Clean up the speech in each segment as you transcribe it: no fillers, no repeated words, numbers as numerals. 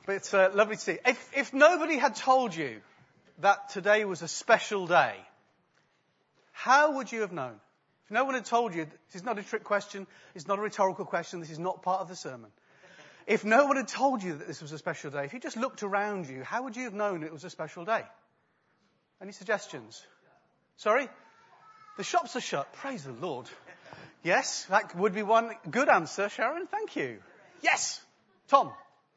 But it's lovely to see. If nobody had told you that today was a special day, how would you have known? If no one had told you, this is not a trick question, it's not a rhetorical question, this is not part of the sermon. If no one had told you that this was a special day, if you just looked around you, how would you have known it was a special day? Any suggestions? Sorry? The shops are shut. Praise the Lord. Yes, that would be one good answer, Sharon. Thank you. Yes, Tom.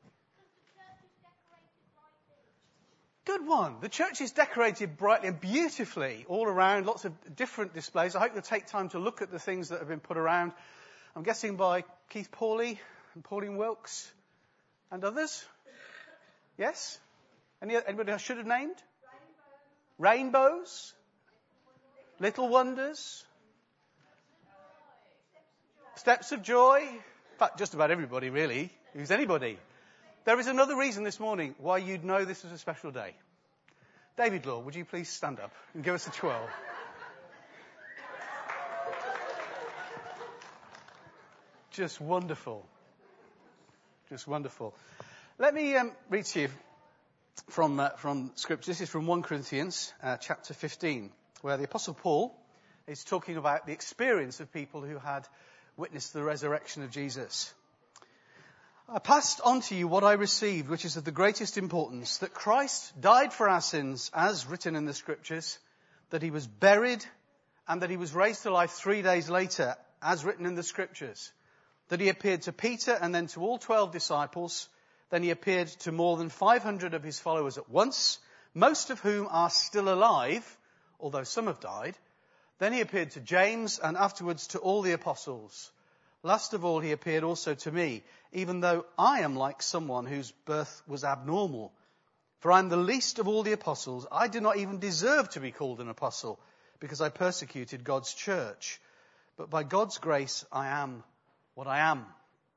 Good one. The church is decorated brightly and beautifully all around, lots of different displays. I hope you'll take time to look at the things that have been put around. I'm guessing by Keith Pawley and Pauline Wilkes and others. Yes? Anybody I should have named? Rainbows. Little Wonders. Steps of Joy. In fact, just about everybody, really. Who's anybody? There is another reason this morning why you'd know this was a special day. David Law, would you please stand up and give us a 12? Just wonderful. Just wonderful. Let me read to you from Scripture. This is from 1 Corinthians chapter 15, where the Apostle Paul is talking about the experience of people who had witnessed the resurrection of Jesus. I passed on to you what I received, which is of the greatest importance, that Christ died for our sins, as written in the Scriptures, that he was buried, and that he was raised to life 3 days later, as written in the Scriptures, that he appeared to Peter and then to all 12 disciples, then he appeared to more than 500 of his followers at once, most of whom are still alive, although some have died. Then he appeared to James and afterwards to all the apostles. Last of all, he appeared also to me, even though I am like someone whose birth was abnormal. For I am the least of all the apostles. I do not even deserve to be called an apostle, because I persecuted God's church. But by God's grace, I am what I am.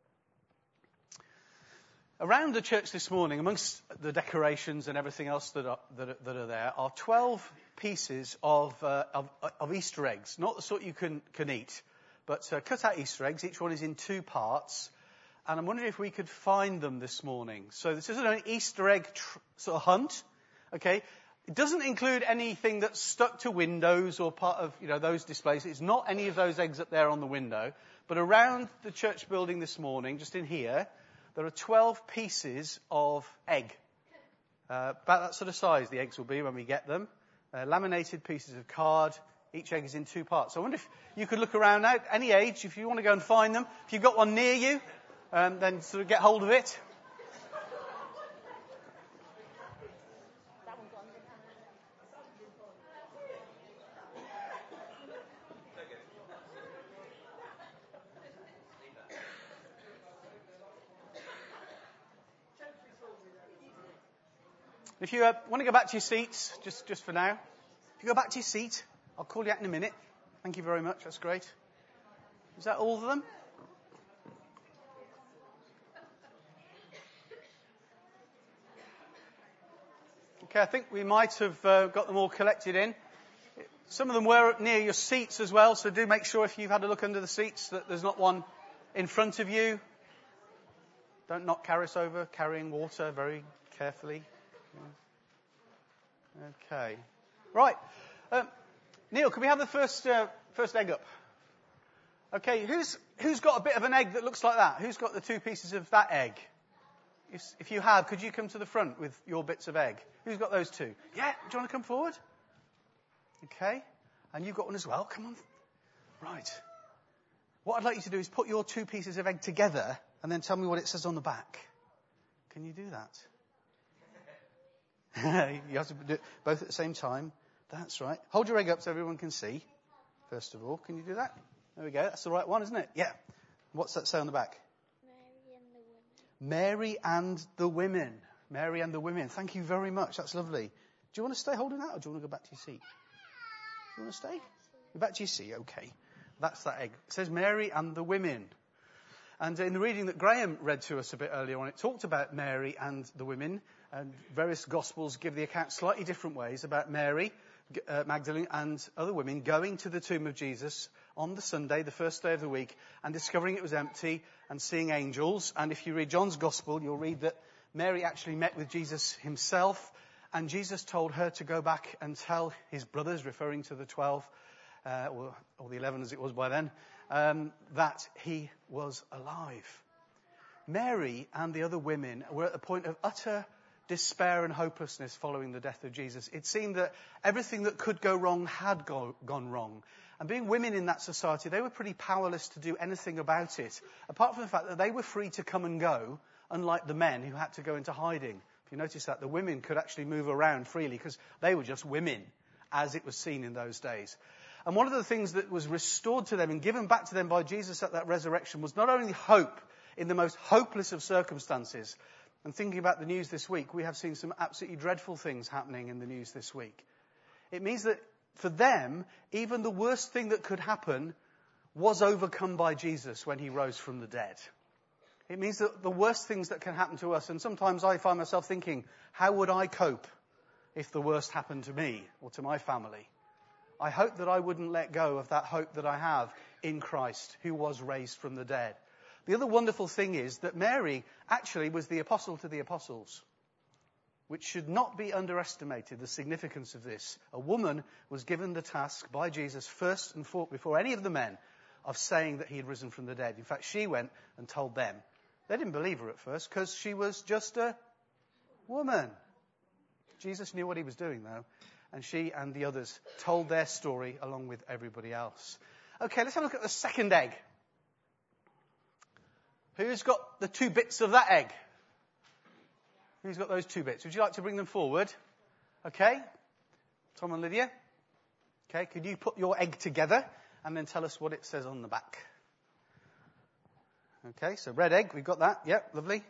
Around the church this morning, amongst the decorations and everything else that are there, are 12 pieces of Easter eggs. Not the sort you can eat, but cut out Easter eggs. Each one is in 2 parts. And I'm wondering if we could find them this morning. So this isn't an Easter egg sort of hunt. Okay. It doesn't include anything that's stuck to windows or part of, those displays. It's not any of those eggs up there on the window. But around the church building this morning, just in here, there are 12 pieces of egg. About that sort of size the eggs will be when we get them. Laminated pieces of card. Each egg is in 2 parts. So I wonder if you could look around now, any age, if you want to go and find them. If you've got one near you, then sort of get hold of it. If you want to go back to your seats, just for now. If you go back to your seat, I'll call you out in a minute. Thank you very much. That's great. Is that all of them? Okay, I think we might have got them all collected in. Some of them were near your seats as well, so do make sure if you've had a look under the seats that there's not one in front of you. Don't knock Caris over, carrying water very carefully. Okay. Right. Neil, can we have the first egg up? Okay, who's got a bit of an egg that looks like that? Who's got the 2 pieces of that egg? If you have, could you come to the front with your bits of egg? Who's got those 2? Yeah, do you want to come forward? Okay. And you've got one as well. Come on. Right. What I'd like you to do is put your 2 pieces of egg together and then tell me what it says on the back. Can you do that? You have to do it both at the same time. That's right. Hold your egg up so everyone can see. First of all, can you do that? There we go. That's the right one, isn't it? Yeah. What's that say on the back? Mary and the women. Mary and the women. Thank you very much. That's lovely. Do you want to stay holding that, or do you want to go back to your seat? Do you want to stay? Go back to your seat. Okay. That's that egg. It says Mary and the women. And in the reading that Graham read to us a bit earlier on, it talked about Mary and the women. And various Gospels give the account slightly different ways about Mary, Magdalene and other women going to the tomb of Jesus on the Sunday, the first day of the week, and discovering it was empty and seeing angels. And if you read John's Gospel, you'll read that Mary actually met with Jesus himself, and Jesus told her to go back and tell his brothers, referring to the 12, or the 11 as it was by then, that he was alive. Mary and the other women were at the point of utter despair and hopelessness following the death of Jesus. It seemed that everything that could go wrong had gone wrong. And being women in that society, they were pretty powerless to do anything about it, apart from the fact that they were free to come and go, unlike the men who had to go into hiding. If you notice that, the women could actually move around freely because they were just women, as it was seen in those days. And one of the things that was restored to them and given back to them by Jesus at that resurrection was not only hope in the most hopeless of circumstances. And thinking about the news this week, we have seen some absolutely dreadful things happening in the news this week. It means that for them, even the worst thing that could happen was overcome by Jesus when he rose from the dead. It means that the worst things that can happen to us, and sometimes I find myself thinking, how would I cope if the worst happened to me or to my family? I hope that I wouldn't let go of that hope that I have in Christ, who was raised from the dead. The other wonderful thing is that Mary actually was the apostle to the apostles, which should not be underestimated, the significance of this. A woman was given the task by Jesus first and before any of the men of saying that he had risen from the dead. In fact, she went and told them. They didn't believe her at first because she was just a woman. Jesus knew what he was doing, though, and she and the others told their story along with everybody else. Okay, let's have a look at the second egg. Who's got the 2 bits of that egg? Who's got those 2 bits? Would you like to bring them forward? Okay. Tom and Lydia. Okay, could you put your egg together and then tell us what it says on the back? Okay, so red egg, we've got that. Yep, lovely.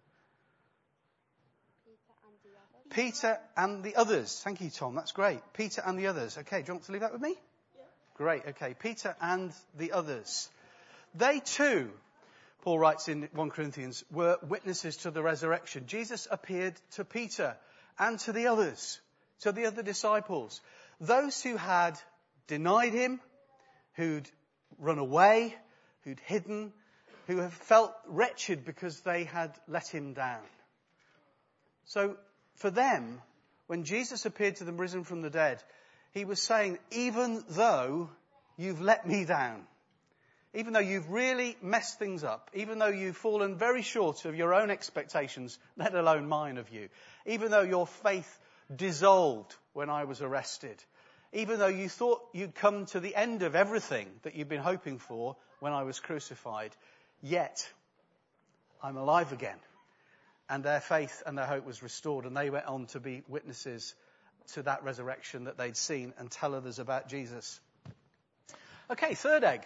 Peter and the others. Thank you, Tom. That's great. Peter and the others. Okay, do you want to leave that with me? Yeah. Great. Okay, Peter and the others. They too, Paul writes in 1 Corinthians, were witnesses to the resurrection. Jesus appeared to Peter and to the others, to the other disciples. Those who had denied him, who'd run away, who'd hidden, who have felt wretched because they had let him down. So for them, when Jesus appeared to them risen from the dead, he was saying, even though you've let me down, even though you've really messed things up, even though you've fallen very short of your own expectations, let alone mine of you, even though your faith dissolved when I was arrested, even though you thought you'd come to the end of everything that you'd been hoping for when I was crucified, yet I'm alive again. And their faith and their hope was restored, and they went on to be witnesses to that resurrection that they'd seen and tell others about Jesus. Okay, third egg.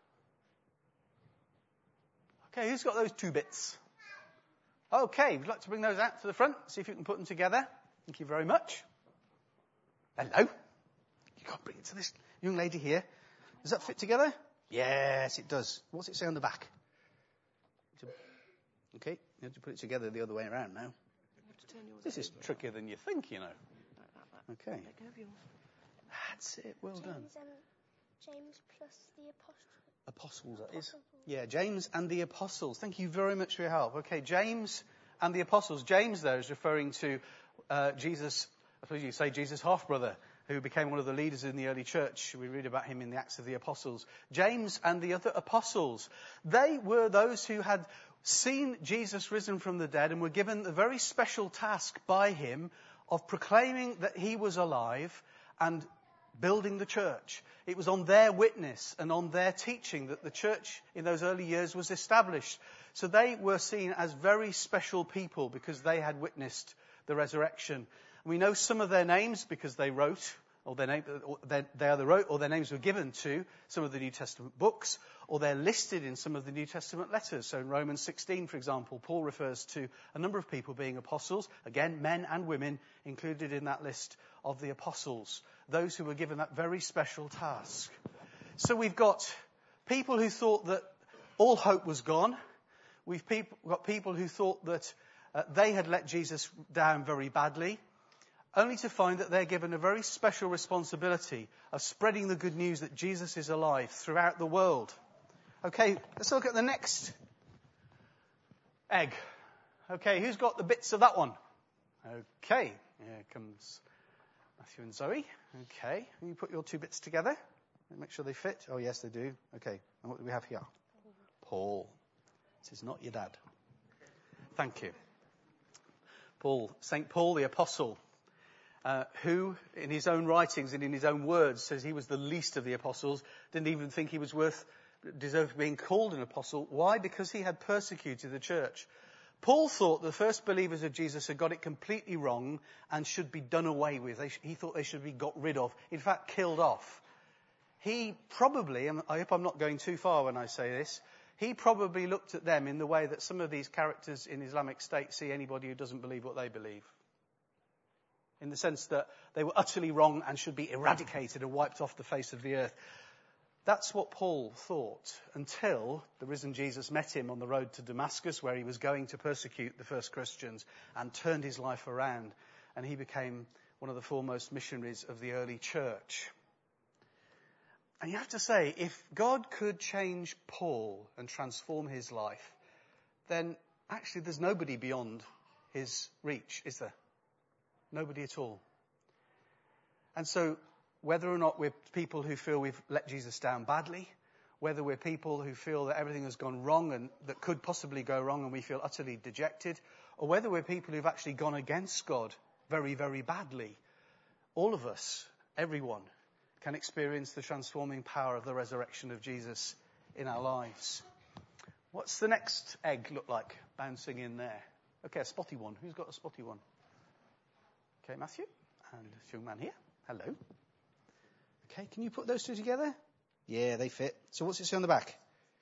Okay, who's got those 2 bits? Okay, would you like to bring those out to the front? See if you can put them together. Thank you very much. Hello. You can't bring it to this young lady here. Does that fit together? Yes, it does. What's it say on the back? Okay, you have to put it together the other way around now. This is trickier than you think, you know. Okay. That's it. Well done. James plus the apostles, that is. Yeah, James and the apostles. Thank you very much for your help. Okay, James and the apostles. James, though, is referring to Jesus, I suppose you say Jesus' half-brother, who became one of the leaders in the early church. We read about him in the Acts of the Apostles. James and the other apostles. They were those who had seen Jesus risen from the dead and were given the very special task by him of proclaiming that he was alive and building the church. It was on their witness and on their teaching that the church in those early years was established. So they were seen as very special people because they had witnessed the resurrection. We know some of their names because they wrote, or their names were given to some of the New Testament books, or they're listed in some of the New Testament letters. So in Romans 16, for example, Paul refers to a number of people being apostles. Again, men and women included in that list of the apostles, those who were given that very special task. So we've got people who thought that all hope was gone. We've got people who thought that they had let Jesus down very badly, only to find that they're given a very special responsibility of spreading the good news that Jesus is alive throughout the world. Okay, let's look at the next egg. Okay, who's got the bits of that one? Okay, here comes Matthew and Zoe. Okay, can you put your two bits together? Make sure they fit. Oh, yes, they do. Okay, and what do we have here? Paul. This is not your dad. Thank you. Paul, St. Paul the Apostle, who in his own writings and in his own words says he was the least of the apostles, didn't even think he was deserved being called an apostle. Why? Because he had persecuted the church. Paul thought the first believers of Jesus had got it completely wrong and should be done away with. He thought they should be got rid of, in fact killed off. He probably, and I hope I'm not going too far when I say this, he probably looked at them in the way that some of these characters in Islamic State see anybody who doesn't believe what they believe. In the sense that they were utterly wrong and should be eradicated and wiped off the face of the earth. That's what Paul thought until the risen Jesus met him on the road to Damascus, where he was going to persecute the first Christians, and turned his life around, and he became one of the foremost missionaries of the early church. And you have to say, if God could change Paul and transform his life, then actually there's nobody beyond his reach, is there? Nobody at all. And so, whether or not we're people who feel we've let Jesus down badly, whether we're people who feel that everything has gone wrong and that could possibly go wrong and we feel utterly dejected, or whether we're people who've actually gone against God very, very badly, all of us, everyone, can experience the transforming power of the resurrection of Jesus in our lives. What's the next egg look like bouncing in there? Okay, a spotty one. Who's got a spotty one? Okay, Matthew. And this young man here. Hello. Okay, can you put those two together? Yeah, they fit. So what's it say on the back?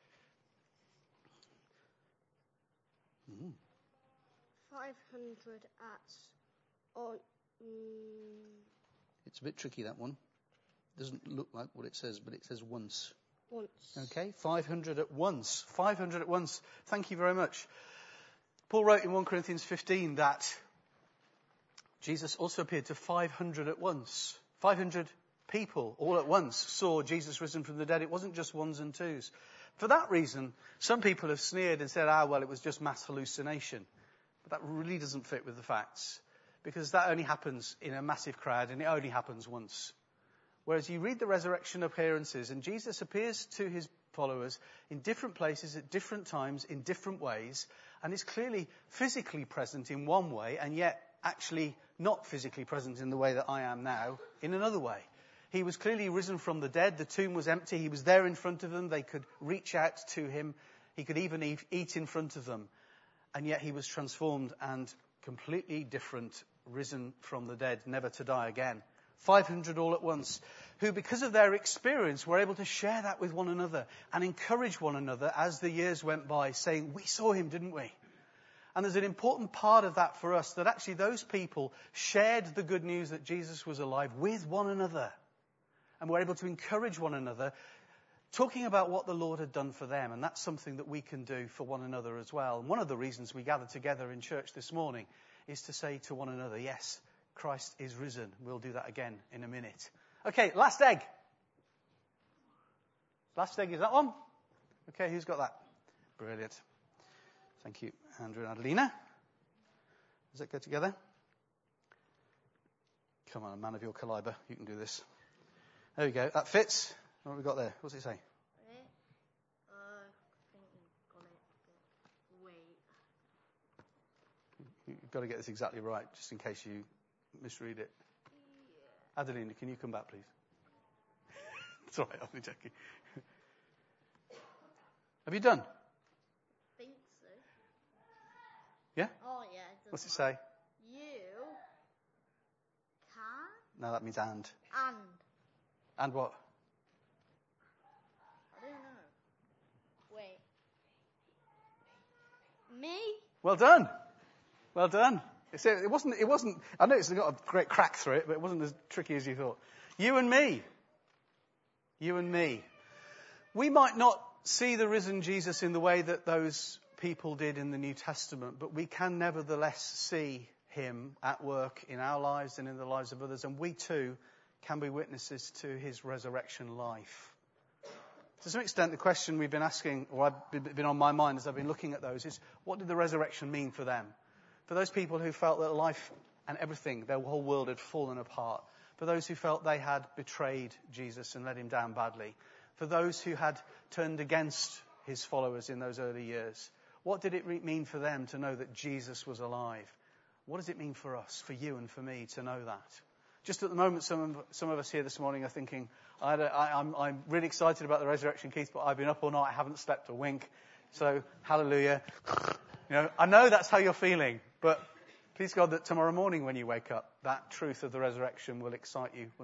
500 at... It's a bit tricky, that one. Doesn't look like what it says, but it says once. Once. Okay, 500 at once. 500 at once. Thank you very much. Paul wrote in 1 Corinthians 15 that Jesus also appeared to 500 at once. 500 people all at once saw Jesus risen from the dead. It wasn't just ones and twos. For that reason, some people have sneered and said, well, it was just mass hallucination. But that really doesn't fit with the facts, because that only happens in a massive crowd and it only happens once. Whereas you read the resurrection appearances and Jesus appears to his followers in different places at different times in different ways, and is clearly physically present in one way and yet actually not physically present in the way that I am now in another way. He was clearly risen from the dead. The tomb was empty. He was there in front of them. They could reach out to him. He could even eat in front of them. And yet he was transformed and completely different, risen from the dead, never to die again. 500 all at once, who because of their experience were able to share that with one another and encourage one another as the years went by, saying, we saw him, didn't we? And there's an important part of that for us, that actually those people shared the good news that Jesus was alive with one another. And were able to encourage one another, talking about what the Lord had done for them. And that's something that we can do for one another as well. And one of the reasons we gather together in church this morning is to say to one another, yes, Christ is risen. We'll do that again in a minute. Okay, last egg. Last egg is that one? Okay, who's got that? Brilliant. Thank you, Andrew and Adelina. Does that go together? Come on, a man of your calibre, you can do this. There we go. That fits. What have we got there? What's it say? I think you've got it, but wait. You've got to get this exactly right, just in case you misread it. Yeah. Adelina, can you come back, please? It's all right, I'll be checking. Have you done? I think so. Yeah? Oh, yeah. What's it say? You can. No, that means and. And. And what? I don't know. Wait. Me? Well done. Well done. It wasn't, I know it's got a great crack through it, but it wasn't as tricky as you thought. You and me. You and me. We might not see the risen Jesus in the way that those people did in the New Testament, but we can nevertheless see him at work in our lives and in the lives of others, and we too can be witnesses to his resurrection life. To some extent, the question we've been asking, or I've been on my mind as I've been looking at those, is what did the resurrection mean for them? For those people who felt that life and everything, their whole world had fallen apart. For those who felt they had betrayed Jesus and let him down badly. For those who had turned against his followers in those early years. What did it mean for them to know that Jesus was alive? What does it mean for us, for you and for me, to know that? Just at the moment, some of us here this morning are thinking, I'm really excited about the resurrection, Keith, but I've been up all night, I haven't slept a wink. So, hallelujah. I know that's how you're feeling, but please God that tomorrow morning when you wake up, that truth of the resurrection will excite you.